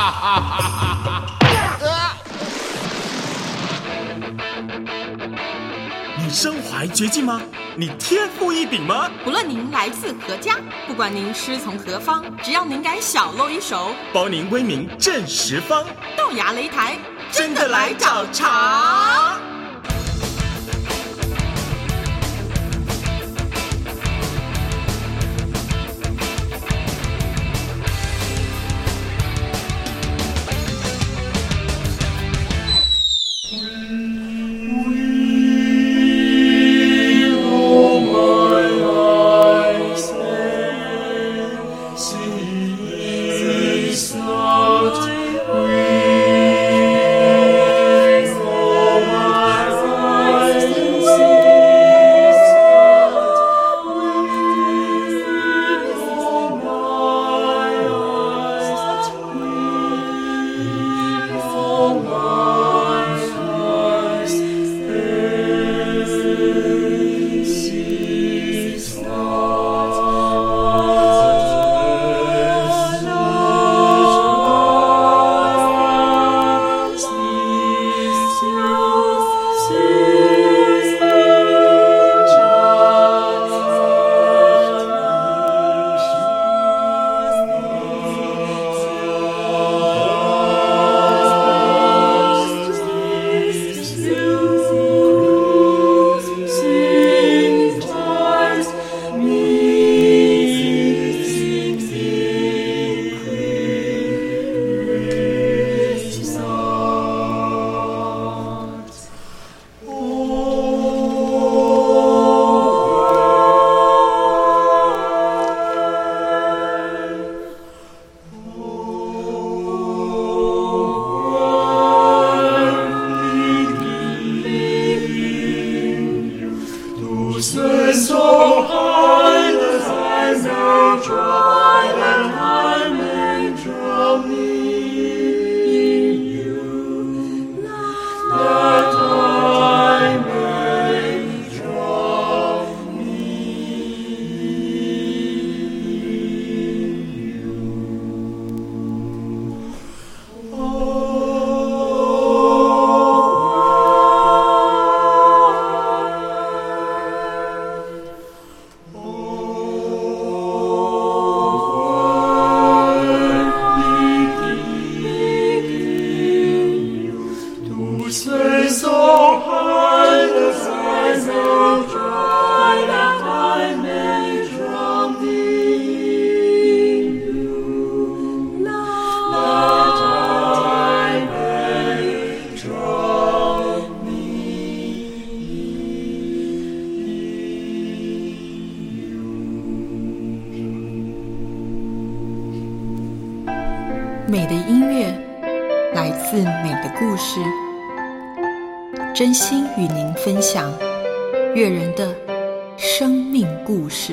你身怀绝技吗？你天赋异禀吗？ 不论您来自何家，不管您师从何方，只要您敢小露一手， 包您威名震十方。 豆芽擂台， 真的来找茬！ 美的音乐来自美的故事，真心与您分享乐人的生命故事。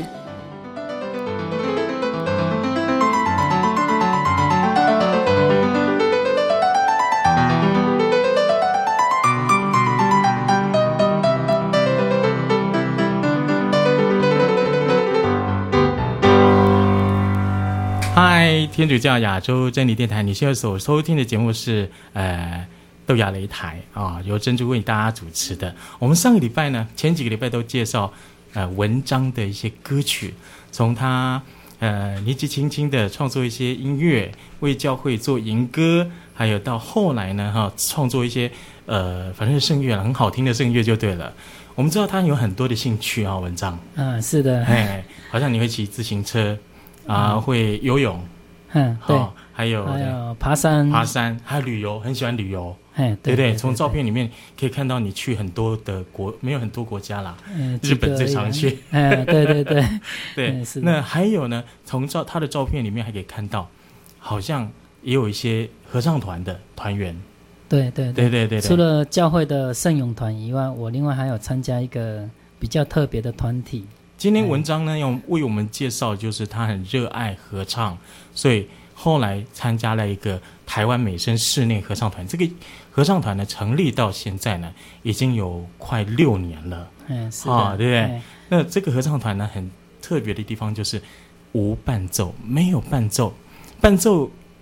嗨，天主教亚洲真理电台，你现在所收听的节目是豆芽擂台啊，由珍珠为大家主持的。我们上个礼拜呢，前几个礼拜都介绍文章的一些歌曲，从他年纪轻轻的创作一些音乐，为教会做吟歌，还有到后来呢创作一些反正是圣乐很好听的圣乐就对了。我们知道他有很多的兴趣啊，文章。 是的。 好像你会骑自行车会游泳。 对。 还有爬山， 还有旅游，很喜欢旅游。 对不对？从照片里面可以看到你去很多的没有很多国家啦，日本最常去。 对对。那还有呢，从他的照片里面还可以看到，好像也有一些合唱团的团员。 对。除了教会的圣咏团以外，我另外还有参加一个比较特别的团体。 今天文章呢，要为我们介绍，就是他很热爱合唱，所以后来参加了一个台湾美声室内合唱团。这个合唱团呢，成立到现在呢，已经有快6年了。 是的。 对不对？那这个合唱团呢，很特别的地方就是无伴奏，没有伴奏。伴奏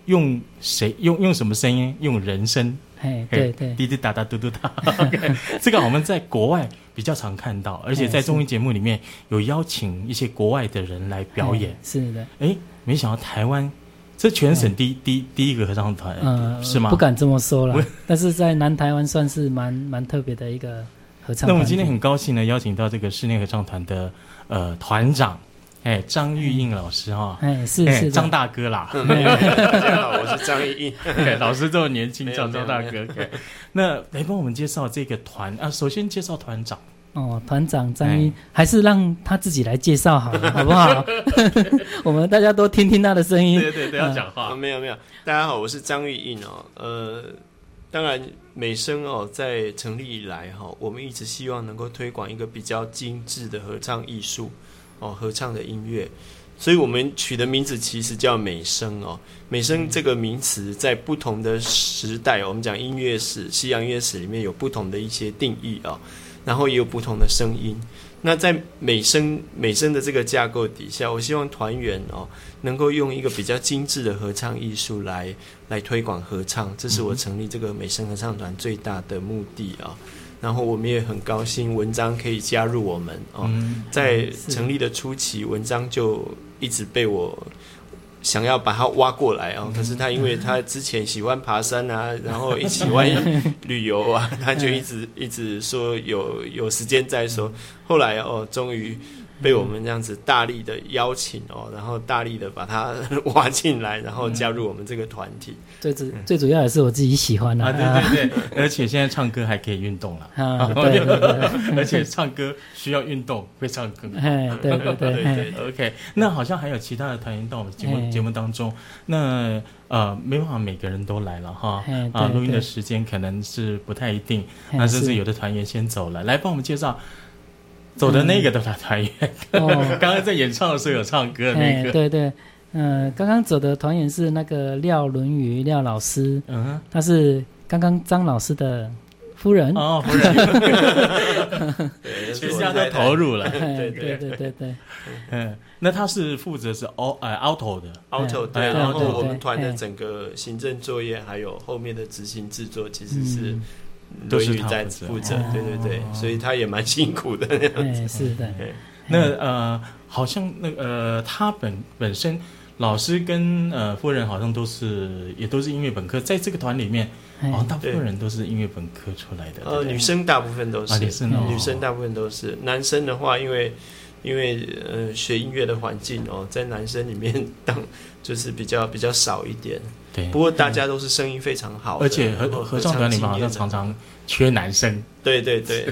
用什么声音？用人声。 对， 滴滴答答嘟嘟答。Okay, 这个我们在国外比较常看到，而且在综艺节目里面有邀请一些国外的人来表演。 是的。 没想到台湾这全省第一个合唱团，是吗？ 不敢这么说了，但是在南台湾算是蛮特别的一个合唱团。 那我们今天很高兴呢，邀请到这个室内合唱团的团长。张玉印老师哈， 是张大哥啦。 大家好，我是张玉印。 老师这么年轻，叫张大哥。那来帮我们介绍这个团啊，首先介绍团长。 团长张玉，还是让他自己来介绍好了，好不好？我们大家都听听他的声音。 对，要讲话。 没有，大家好，我是张玉印当然，美声在成立以来我们一直希望能够推广一个比较精致的合唱艺术。合唱的音乐，所以我们取的名字其实叫美声美声这个名词在不同的时代我们讲音乐史、西洋音乐史里面有不同的一些定义然后也有不同的声音。那在美声的这个架构底下，我希望团员能够用一个比较精致的合唱艺术来推广合唱，这是我成立这个美声合唱团最大的目的然后我们也很高兴文章可以加入我们在成立的初期，文章就一直被我想要把他挖过来可是他因为他之前喜欢爬山啊，然后也喜欢旅游啊，他就一直说有时间再说。后来终于被我们这样子大力的邀请然后大力的把他挖进来，然后加入我们这个团体。 最主要也是我自己喜欢对，而且现在唱歌还可以运动了对， 而且唱歌需要运动会唱歌。 对 OK， 那好像还有其他的团员到我们节目当中，那没办法每个人都来了哈录音的时间可能是不太一定，那甚至有的团员先走了，来帮我们介绍走的那个的团员。刚刚在演唱的时候有唱歌的那个。 对，刚刚走的团员是那个廖伦瑜廖老师，他是刚刚张老师的夫人。 夫人。全家都投入了。 对。 那他是负责是auto 的。 auto 对，然后我们团的整个行政作业还有后面的执行制作其实是都是他在负责。对，所以他也蛮辛苦的那样子。 是的。 那好像他本身老师跟夫人好像也都是音乐本科，在这个团里面好像大部分人都是音乐本科出来的。 女生大部分都是，女生大部分都是。男生的话，因为学音乐的环境在男生里面就是比较少一点。 对， 不过大家都是声音非常好的， 而且合唱团里面好像常常缺男生。 对。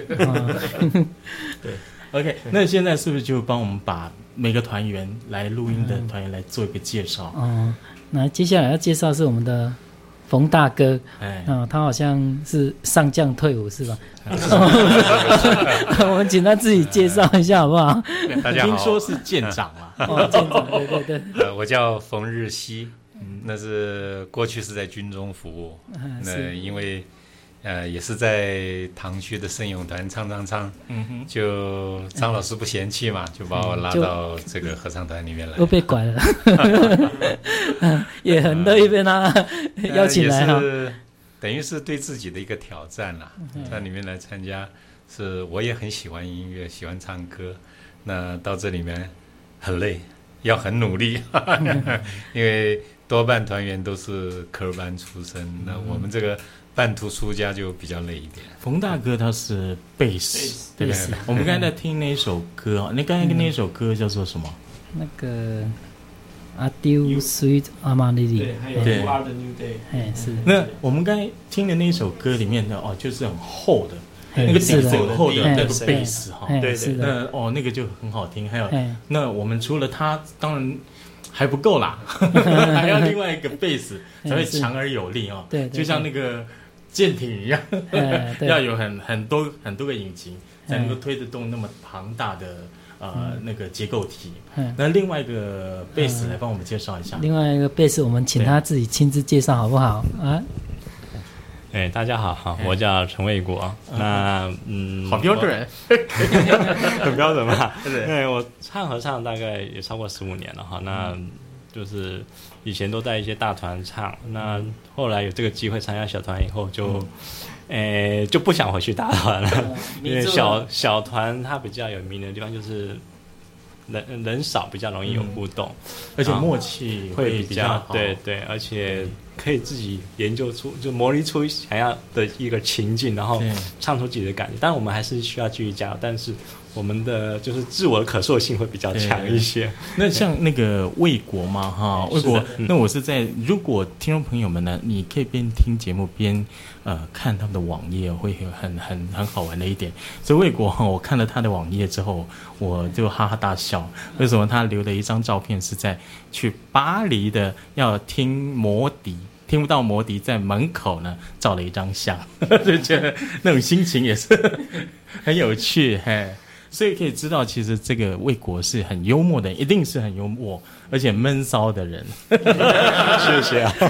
OK， 那现在是不是就帮我们把每个团员来录音的团员来做一个介绍？ 那接下来要介绍是我们的冯大哥。他好像是上将退伍是吧？我们请他自己介绍一下好不好？ 大家好， 听说是舰长啊。 舰长，对。 我叫冯日熙，那是过去是在军中服务，那因为也是在堂区的圣咏团唱，就张老师不嫌弃嘛，就把我拉到这个合唱团里面来， 又被拐了，也很乐意被他邀请来哈， 等于是对自己的一个挑战啦，在里面来参加，是我也很喜欢音乐，喜欢唱歌，那到这里面很累，要很努力，因为多半团员都是科班出身，那我们这个半途出家就比较累一点。 冯大哥他是贝斯，对不对？我们刚才在听那首歌，你刚才那首歌叫做什么？ 那个Adieu Sweet Amalili， 对，还有 You Are the New Day， 是。 那我们刚才听的那首歌里面的就是很厚的，那个底子很厚的那个贝斯哈， 对， 那那个就很好听。还有，那我们除了他，当然还不够啦，还要另外一个贝斯才会强而有力哦。 对， 就像那个舰艇一样，要有很多个引擎才能够推得动那么庞大的那个结构体。那另外一个贝斯来帮我们介绍一下。 另外一个贝斯，我们请他自己亲自介绍好不好啊？ 大家好，我叫陈卫国。那好标准， 很标准吧？对，我唱合唱大概也超过15年了哈。那就是以前都在一些大团唱，那后来有这个机会参加小团以后就不想回去大团了，因为小团它比较有名的地方就是人少，比较容易有互动， 而且默契会比较好。 对，而且可以自己研究出，就模拟出想要的一个情境，然后唱出自己的感觉。但我们还是需要继续加油，但是我们的就是自我的可塑性会比较强一些。 那像那个卫国嘛，哈，卫国，那我是在如果听众朋友们呢，你可以边听节目边看他们的网页，会有很好玩的一点。所以卫国哈，我看了他的网页之后，我就哈哈大笑。为什么他留了一张照片是在去巴黎的要听魔笛？听不到魔笛，在门口呢照了一张相，就觉得那种心情也是很有趣，嘿，所以可以知道，其实这个卫国是很幽默的，一定是很幽默，而且闷骚的人。 谢谢啊。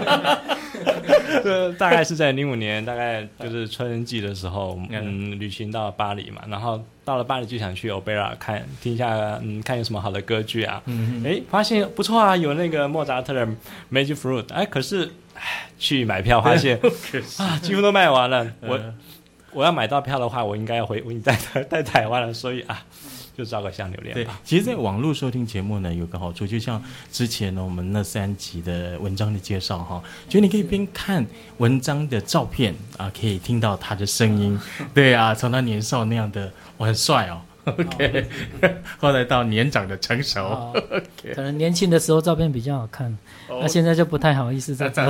大概是在05年，大概就是春人季的时候，旅行到巴黎嘛，然后到了巴黎就想去 Opera 听一下，看有什么好的歌剧啊，发现不错啊，有那个莫扎特的 Magic Flute， 可是去买票发现几乎都卖完了，我要买到票的话，我应该在台湾了，所以就照个相留恋吧。 其实在网络收听节目呢，有个好处，就像之前呢我们那3集的文章的介绍哈，就你可以边看文章的照片可以听到他的声音，对啊，从他年少那样的很帅哦。OK， 后来到年长的成熟， 可能年轻的时候照片比较好看，那现在就不太好意思再照。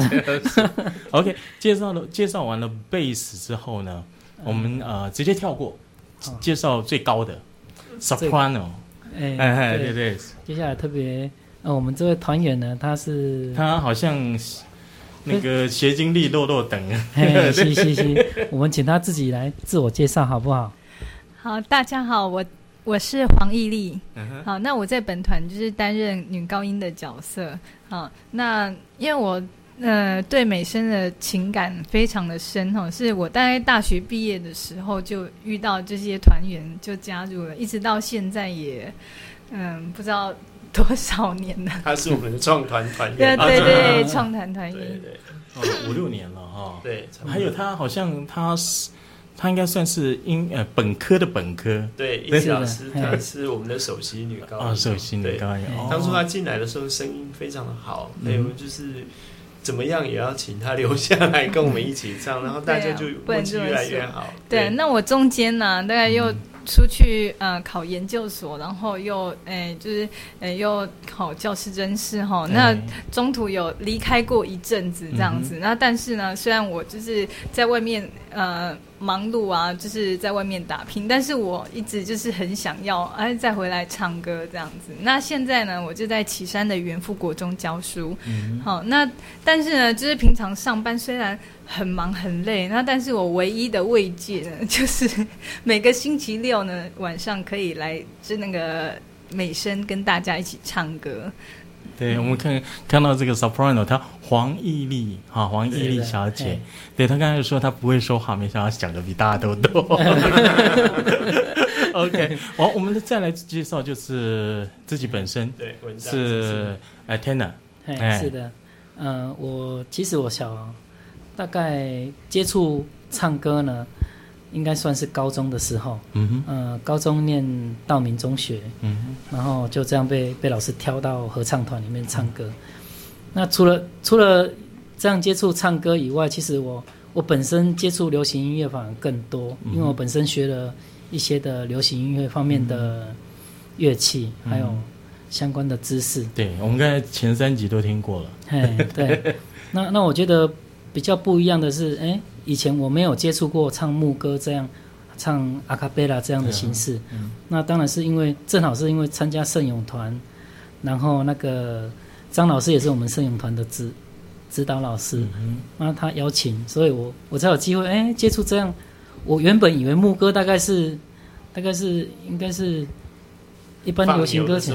OK， 介绍完了贝斯之后呢，我们直接跳过，介绍最高的 soprano。对。 接下来特别我们这位团员呢，他好像那个学经历落等。 是，我们请他自己来自我介绍好不好？ 好，大家好，我是黄义丽。好，那我在本团就是担任女高音的角色。好，那因为我对美声的情感非常的深是我大概大学毕业的时候就遇到这些团员就加入了，一直到现在也不知道多少年了。 他是我们的创团团员。 对，创团团员。 对，5-6年了哈。 对， 还有他好像他应该算是本科的本科。 对，义丽老师她是我们的首席女高音。 首席女高音。 当初她进来的时候声音非常的好，所以我们就是怎么样也要请她留下来跟我们一起唱，然后大家就默契越来越好。 对，那我中间呢，大概又出去考研究所，然后又又考教师甄试那中途有离开过一阵子这样子。那但是呢，虽然我就是在外面忙碌就是在外面打拼，但是我一直就是很想要再回来唱歌这样子。那现在呢，我就在旗山的元富国中教书。好，那但是呢，就是平常上班虽然很忙很累，那但是我唯一的慰藉呢，就是每个星期六呢晚上可以来那个美声跟大家一起唱歌。 对，我们看到这个 soprano， 她黄义丽小姐，对，她刚才说她不会说话，没想到讲的比大家都多。OK， 我们再来介绍就是自己本身， 对， 是tenor。 是的，其实我大概接触唱歌呢，应该算是高中的时候。高中念道明中学，然后就这样被老师挑到合唱团里面唱歌。那除了这样接触唱歌以外，其实我本身接触流行音乐反而更多，因为我本身学了一些的流行音乐方面的乐器，还有相关的知识。对， 我们刚才前3集都听过了。 对，那我觉得比较不一样的是，以前我没有接触过唱牧歌这样唱阿卡贝拉这样的形式。那当然是正好是因为参加圣咏团，然后那个张老师也是我们圣咏团的指导老师，那他邀请，所以我才有机会接触这样。我原本以为牧歌大概是应该是一般流行歌曲，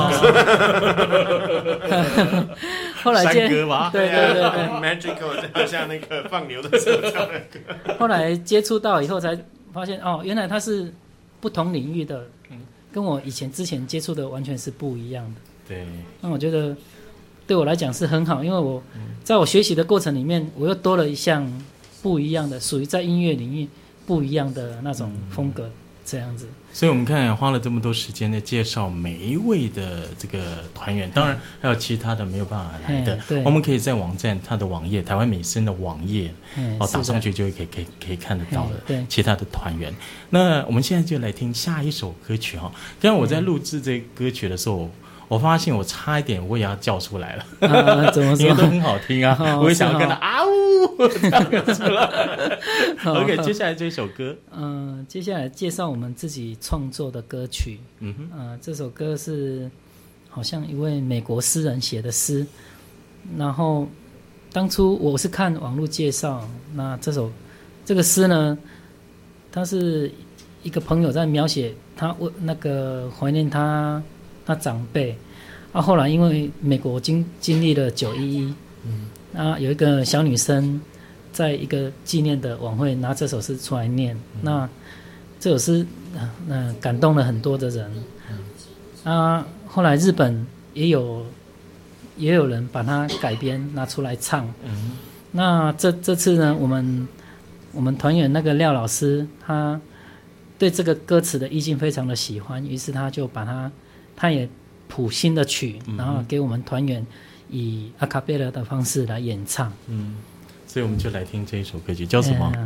后来山歌吧， 对 ，Magical 像那个放牛的时候唱的歌。 后来接触到以后才发现，原来它是不同领域的，跟我之前接触的完全是不一样的。 对， 那我觉得对我来讲是很好，因为我在我学习的过程里面，我又多了一项不一样的，属于在音乐领域不一样的那种风格，这样子。 所以我们看花了这么多时间的介绍每一位的这个团员，当然还有其他的没有办法来的，我们可以在网站它的网页，台湾美声的网页打上去就会可以看得到的其他的团员。那我们现在就来听下一首歌曲哈。刚刚我在录制这个歌曲的时候，我发现我差一点我也要叫出来了， 怎么说？ 因为都很好听啊，我也想要跟他啊呜这样子了。OK， 接下来这首歌， 接下来介绍我们自己创作的歌曲。这首歌是好像一位美国诗人写的诗，然后当初我是看网络介绍，那这个诗呢，他是一个朋友在描写他那个怀念他长辈，后来因为美国经历了911，有一个小女生在一个纪念的晚会拿这首诗出来念，那这首诗感动了很多的人，后来日本也有人把它改编拿出来唱，那这次呢，我们团员那个廖老师，他对这个歌词的意境非常的喜欢，于是他就把他也谱新的曲，然后给我们团员以阿卡贝拉的方式来演唱。 所以我们就来听这一首歌曲，叫什么？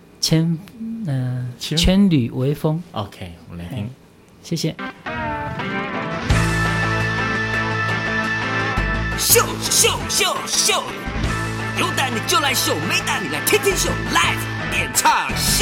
千缕微风。 OK， 我们来听。 谢谢。 秀秀秀秀，有胆你就来秀，没胆你来天天秀 ，Live 演唱秀。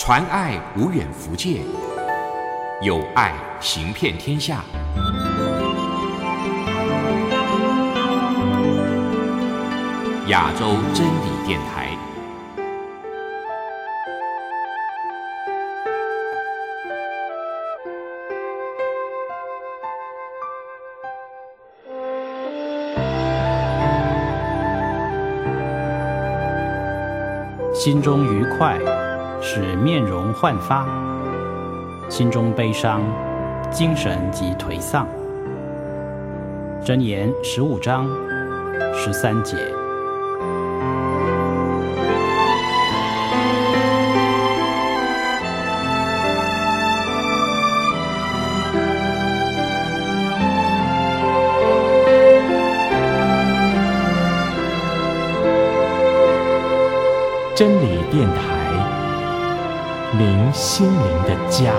传爱无远弗届，有爱行遍天下。亚洲真理电台。 心中愉快，使面容焕发；心中悲伤，精神即颓丧。箴言15章13节。 真理电台，您心灵的家。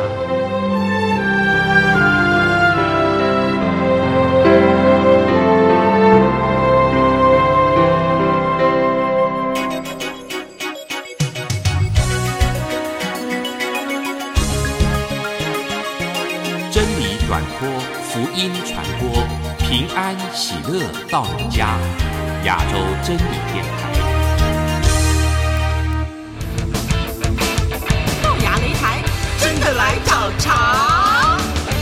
真理短波，福音传播，平安喜乐到你家。亚洲真理电台。 真的来找茬！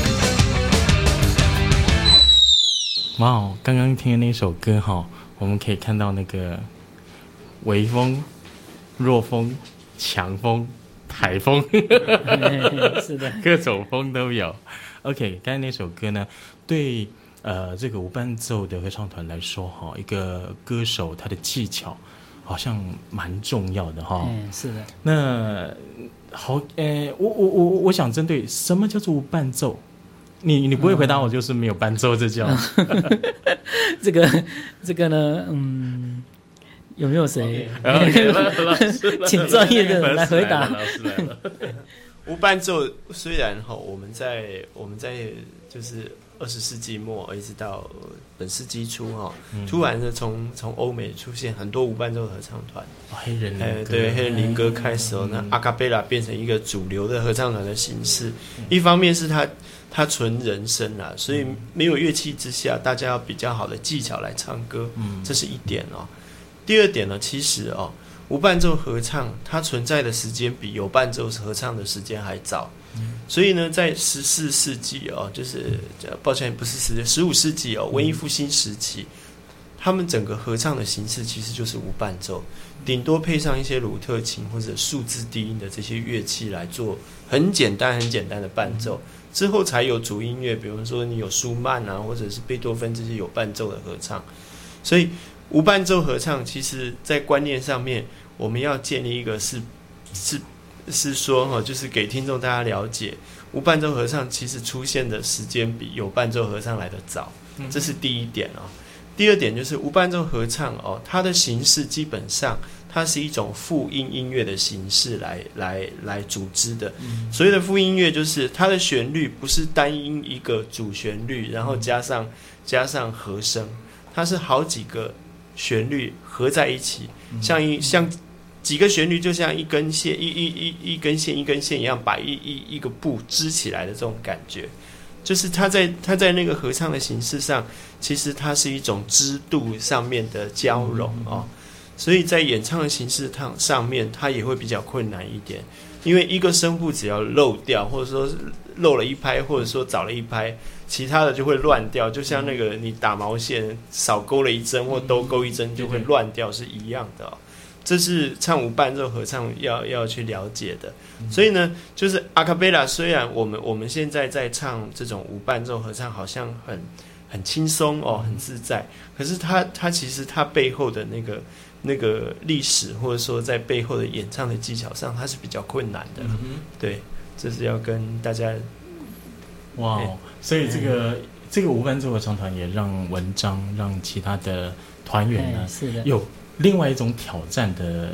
哇哦，刚刚听的那首歌哈，我们可以看到那个微风、弱风、强风、台风， 是的， 各种风都有。OK， 刚才那首歌呢，对这个无伴奏的合唱团来说哈，一个歌手他的技巧好像蛮重要的哈。 是的。那好，我想针对什么叫做无伴奏？你不会回答我，就是没有伴奏，这叫这个呢，有没有谁请专业的来回答？ 老师来了。无伴奏虽然我们在就是20世纪末一直到本世纪初突然的从欧美出现很多无伴奏合唱团， 黑人灵歌， 对，黑人灵歌开始那阿卡贝拉变成一个主流的合唱团的形式。一方面是它纯人声啦，所以没有乐器之下，大家要比较好的技巧来唱歌，这是一点第二点呢，其实无伴奏合唱它存在的时间比有伴奏合唱的时间还早。所以呢，在14世纪就是抱歉，不是15世纪文艺复兴时期，他们整个合唱的形式其实就是无伴奏，顶多配上一些鲁特琴或者数字低音的这些乐器来做很简单的伴奏。之后才有主音乐，比如说你有舒曼啊，或者是贝多芬这些有伴奏的合唱。所以无伴奏合唱其实在观念上面，我们要建立一个是说就是给听众大家了解，无伴奏合唱其实出现的时间比有伴奏合唱来得早，这是第一点第二点就是无伴奏合唱它的形式基本上它是一种复音音乐的形式来组织的。所谓的复音乐就是它的旋律不是单音一个主旋律，然后加上和声，它是好几个旋律合在一起，像几个旋律就像一根线一根线一样，把一个布织起来的这种感觉，就是它在那个合唱的形式上，其实它是一种织度上面的交融所以在演唱的形式上面，它也会比较困难一点，因为一个声部只要漏掉，或者说漏了一拍，或者说早了一拍，其他的就会乱掉，就像那个你打毛线少勾了一针或多勾一针就会乱掉是一样的这是唱无伴奏合唱要去了解的。所以呢，就是阿卡贝拉，虽然我们现在在唱这种无伴奏合唱，好像很轻松很自在，可是它其实它背后的那个历史，或者说在背后的演唱的技巧上，它是比较困难的。对，这是要跟大家。 哇，所以这个无伴奏合唱团也让文章让其他的团员呢有另外一种挑战的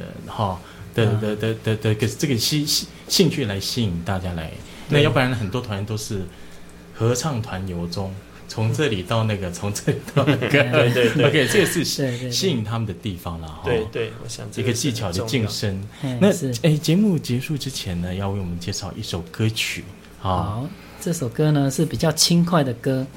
这个兴趣来吸引大家来。那要不然很多团员都是合唱团由衷， 从这里到那个，从这里到那个， 对 ，OK， 这个是对吸引他们的地方了哈。 对，我想一个技巧的晋升。 那节目结束之前呢，要为我们介绍一首歌曲。 好，这首歌呢是比较轻快的歌，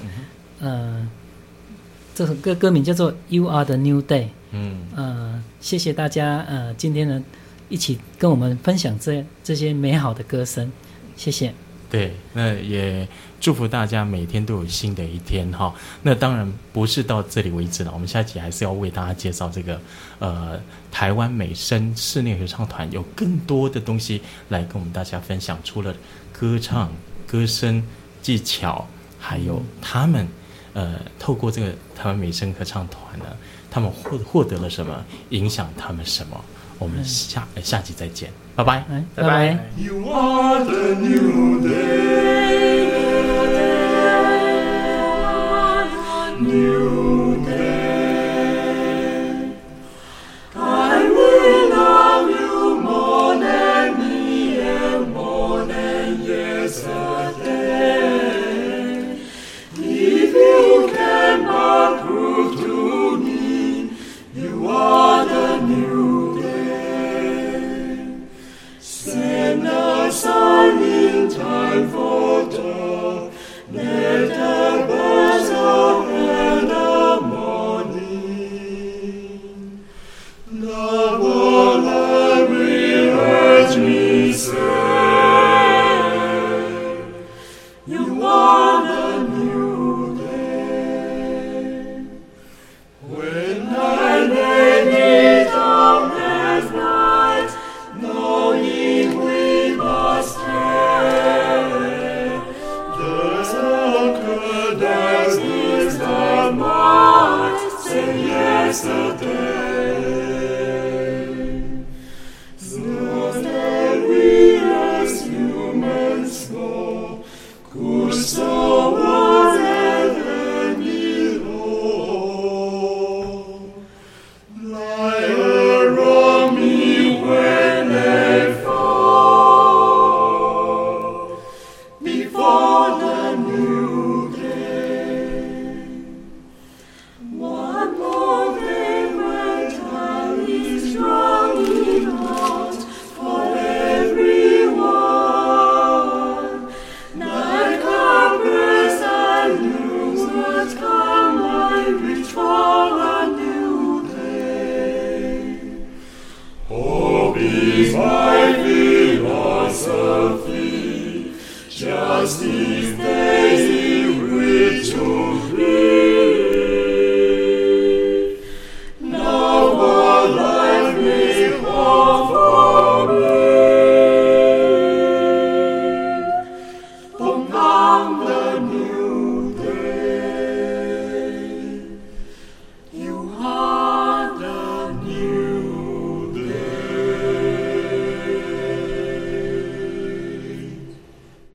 这首歌歌名叫做《You Are the New Day》。谢谢大家，今天呢一起跟我们分享这些美好的歌声，谢谢。 对，那也祝福大家每天都有新的一天哈。那当然不是到这里为止了，我们下集还是要为大家介绍这个台湾美声室内合唱团有更多的东西来跟我们大家分享，除了歌唱、歌声技巧，还有他们透过这个台湾美声合唱团呢，他们获得了什么，影响他们什么。我们下集再见，拜拜， 拜拜。 You are the new day, new day. I will love you more than me and more than yesterday. If you can but prove to me, you are the new day. Send a sign in time for dawn. Let the birds away the morning. Love all I will urge me say. You are the new day. When I lay me down at night, knowing we must stay, the circle as is the march, say yesterday. So that we as humans know, could so was and below, lie around me when they fall, before the new day. One more day when time is running out for everyone. Night covers and news words come, I reach for a new day. Hope is my philosophy, justice daily rich to be. Now what life may offer me, from now the new day. You are